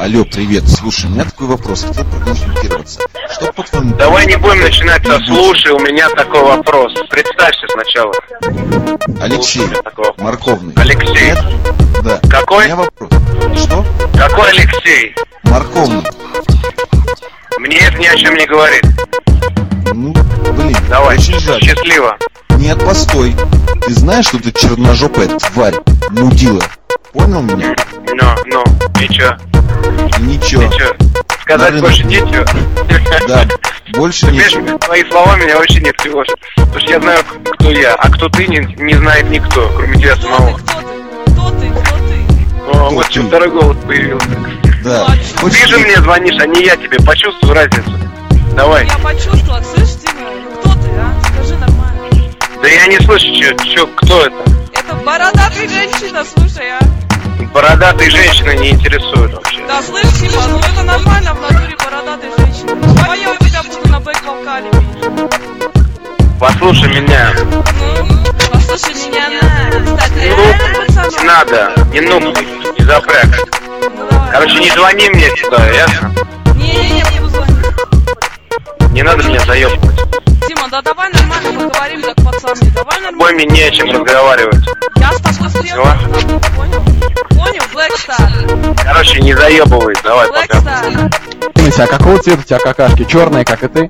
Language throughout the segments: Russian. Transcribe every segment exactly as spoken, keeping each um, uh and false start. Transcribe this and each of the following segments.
Алло, привет. Слушай, у меня такой вопрос. Хотел проконсультироваться. Что по-твоему... Давай не будем начинать со «слушай», у меня такой вопрос. Представься сначала. Алексей, морковный. Алексей. Нет? Да. Какой? У меня вопрос. Что? Какой Алексей? Морковный. Мне это ни о чем не говорит. Ну, блин, давай, очень жаль. Счастливо. Нет, постой. Ты знаешь, что ты черножопая тварь, мудила? Понял меня? Ну, ну, и чё? Ничего. И чё? Сказать Наверное, больше нечего? Да, больше нечего. Твои слова меня вообще не тревожат. Потому что я знаю, кто я, а кто ты, не, не знает никто, кроме тебя самого. Кто ты? Кто ты? Кто ты? О, вот что второй голос появился. Да. Ты же мне звонишь, а не я тебе. Почувствуй разницу. Давай. Я почувствовала, слышишь, Дима? Кто ты, а? Скажи нормально. Да я не слышу, чё, чё, кто это? Это бородатая женщина, слушай, а? Бородатые женщины не интересуют вообще. Да, слышь, Дима, ну это нормально в натуре бородатая женщина. А я у тебя буду на бэк-вокале, видишь? Послушай меня. Ну, послушай меня, на. Кстати, реально, пацаны? Не надо, не нужно, не запряг. Ну, давай. Короче, не звони мне сюда, ясно? Не-не-не, я буду звонить. Не надо меня заебывать. Дима, да давай нормально поговорим, как пацаны. Давай С тобой нормально. мне не о чем разговаривать. Я с тобой стрелку. Понял? Понял, Блэкстар? Короче, не заебывай, давай пока. Блэкстар. А какого цвета у тебя какашки? Черные, как и ты?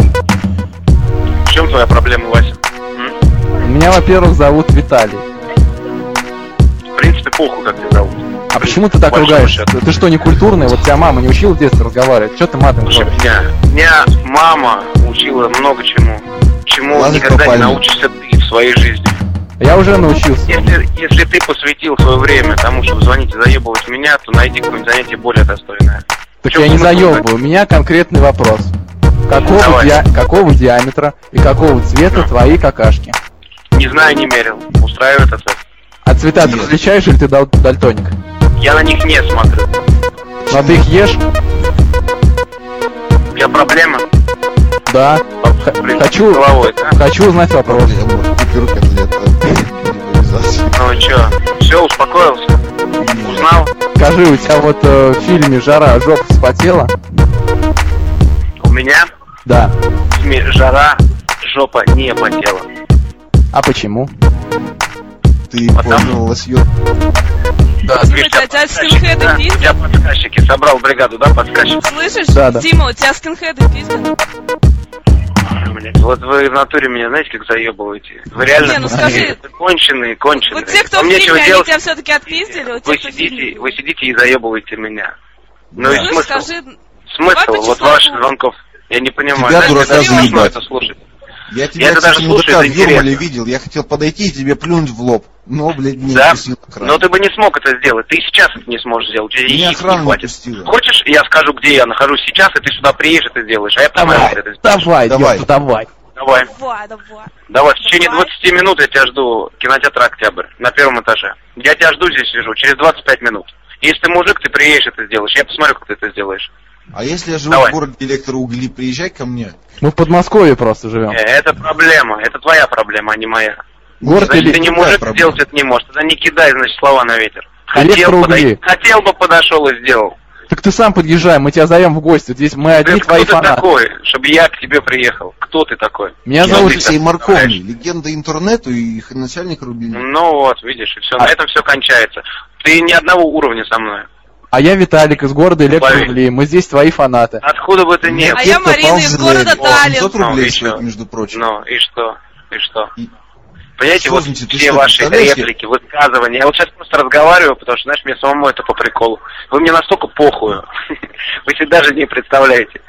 В чем твоя проблема, Вася? М? Меня, во-первых, зовут Виталий. В принципе, похуй, как тебя зовут. А почему ты так Большой ругаешься? счет. Ты, ты что, не культурный? Вот тебя мама не учила в детстве разговаривать? Что ты матом Слушай, говоришь? меня, меня мама учила много чему. Чему Лазать никогда по не пальмам. научишься ты в своей жизни. Я уже научился. Если, если ты посвятил свое время тому, чтобы звонить и заебывать меня, то найди какое-нибудь занятие более достойное. Так Чё я не смысл заебываю. У меня конкретный вопрос. Какого, Давай. диа- какого диаметра и какого цвета твои какашки? Не знаю, не мерил. Устраивает ответ. А цвета ты Нет. различаешь или ты дал- дальтоник? Я на них не смотрю. Но ты их ешь? У тебя проблема? Да. Х- Блин, хочу, головой, да? хочу узнать вопрос. Проблема. Купюр котлета. Импровизация. Ну чё, все, успокоился? Узнал? Скажи, у тебя вот э, в фильме «Жара» жопа вспотела? У меня Да. в фильме «Жара» жопа не потела. А почему? Ты Потому- понял, лосьон. Да. Дима, Видишь, у тебя тебя скинхеды да? У пиздят? тебя подсказчики, собрал бригаду, да, подсказчики? Слышишь? Да, да. Дима, у тебя скинхеды пиздят? Блин, вот вы в натуре меня, знаете, как заебываете? Вы реально Не, ну скажи. конченые, конченые. Вот те, кто Вам в нечего фильме, они делать, тебя все-таки отпиздили, вот те, вы кто в сидите, фильме. вы сидите и заебываете меня. Ну и Слышь, смысл? скажи, Смысл давай по вот чесноку. ваших звонков? Я не понимаю. Тебя, Знаете, дурака, это смешно заебать. это слушать. Я тебя, это даже кстати, слушаю, мудака это в Юрмале интересно. видел. Я хотел подойти и тебе плюнуть в лоб. Но, блядь, мне Да? пустил охрану. Но ты бы не смог это сделать. Ты и сейчас это не сможешь сделать. У тебя Меня яиц не охрана не хватит. пустила. Хочешь, я скажу, где я нахожусь сейчас, и ты сюда приедешь, это сделаешь. А я посмотрю, Давай, как ты это сделаешь. давай, Давай. ёпта, давай. Давай. Давай, давай. Давай, в течение Давай. двадцати минут я тебя жду. Кинотеатр «Октябрь» на первом этаже. Я тебя жду здесь, сижу, через двадцать пять минут. Если ты мужик, ты приедешь, это сделаешь. Я посмотрю, как ты это сделаешь. А если я живу Давай. в городе электроугли, приезжай ко мне. Мы в Подмосковье просто живем. Э, Это проблема, это твоя проблема, а не моя. Город Значит, или... ты не какая мужик, проблема? сделать это не можешь. Тогда не кидай, значит, слова на ветер. Хотел, Электроугли. подойти, хотел бы, подошел и сделал. Так ты сам подъезжай, мы тебя зовем в гости. Здесь мы одни Ты, кто твои ты фанаты. такой, чтобы я к тебе приехал? Кто ты такой? Меня Я зовут... Алексей Морковный, легенда интернету и их начальник Рубина. Ну вот, видишь, и все, А- на этом все кончается. Ты ни одного уровня со мной. А я Виталик из города Электроугли. Мы здесь твои фанаты. Откуда бы ты ни А был. я Марина из города Таллин. семьсот Ну, рублей и стоит, что? между прочим. Ну, и что? И что? И- Понимаете, Что вот значит, ты все что, ваши представляешь, реплики, высказывания. Я вот сейчас просто разговариваю, потому что, знаешь, мне самому это по приколу. Вы мне настолько похую. Вы себе даже не представляете.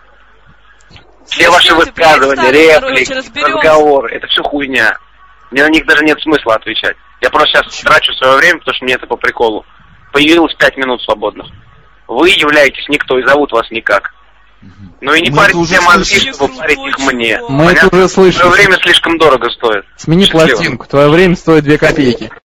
Все ваши Слушайте, высказывания, представь, короче, реплики, разберемся. разговоры, это все хуйня. Мне на них даже нет смысла отвечать. Я просто сейчас трачу свое время, потому что мне это по приколу. Появилось пять минут свободных. Вы являетесь никто и зовут вас никак. Ну и не Мы парьте это уже все мозги, слышали. чтобы парить их мне. Мы это Понятно? уже слышали. Твое время слишком дорого стоит. Смени Счастливо. пластинку, твое время стоит две копейки.